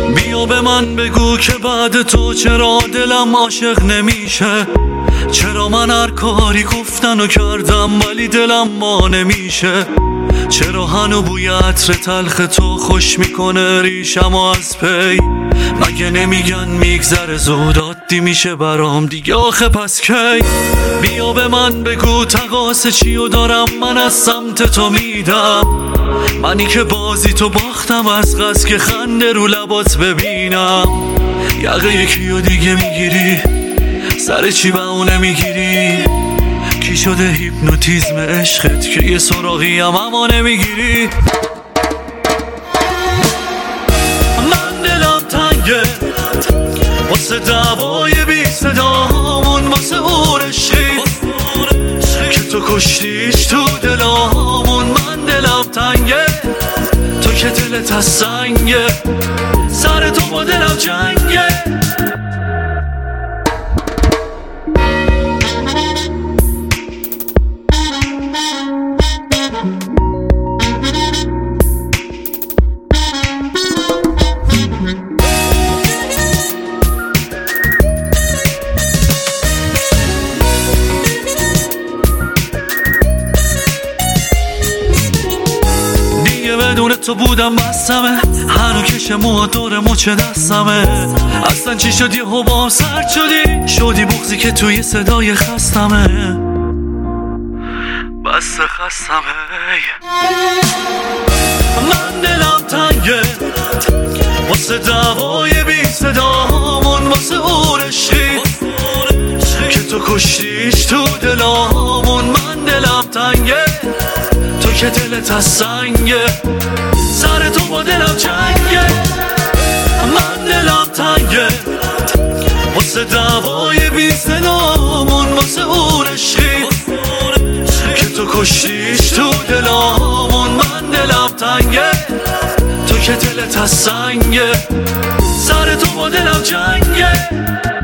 بیا به من بگو که بعد تو چرا دلم عاشق نمیشه، چرا من هر کاری گفتن و کردم ولی دلم با نمیشه، چرا هنو بوی عطر تلخ تو خوش میکنه ریشم و از پی، مگه نمیگن میگذره زود عادی میشه برام دیگه، آخه پس کی؟ بیا به من بگو تقاس چیو دارم من از سمت تو میدم، منی که بازی تو باختم از قصد که خنده رو لبات ببینم، یقه یکیو دیگه میگیری سر چی به اونه میگیری، کی شده هیپنوتیزم عشقت که یه سراغی هم اما نمیگیری. من دلم تنگه واسه دعوای بی صدامون، واسه اون عشقی که تو کشتیش تو دلامون. من دلم تنگه تو که دلت از سنگه، سر تو با دلم جنگه. بدون تو بودم بستمه، هنو کش موها دور مچ دستمه، اصلا چی شد یه با سرد شدی بغزی که توی صدای خستمه، بس خستمه. من دلم تنگه واسه دعوای بی صدامون، واسه اون عشقی که تو کشتیش تو دلامون. من دلم تنگه تو که دلت از سنگه، سر تو با دلم جنگه. من دلم تنگه واسه دعوای بی صدامون، واسه اون عشقی که تو کشتیش تو دلامون. من دلم تنگه تو که دلت از سنگه، سر تو با دلم جنگه.